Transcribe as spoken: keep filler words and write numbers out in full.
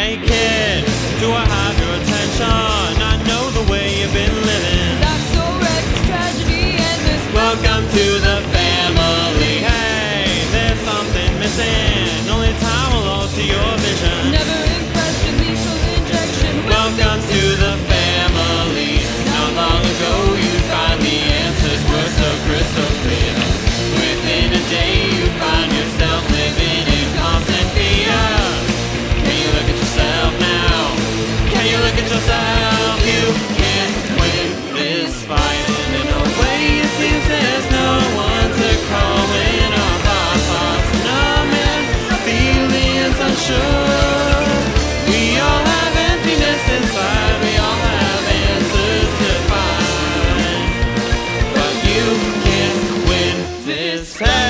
Hey kid, do I have your attention? I know the way you've been living. That's so wrecked, it's tragedy and this. Welcome to the family. Hey, there's something missing. Only time will alter your vision. Never impressed with lethal injection. Welcome to the family. Not long ago you find the answers were so crystal clear. Within a day you find yourself living in constant fear. Can you look at yourself now? Can you look at yourself? You can't win this fight. And in a way it seems there's no one to call when our hearts are numbing, feelings unsure. We all have emptiness inside, we all have answers to find. But you can't win this fight.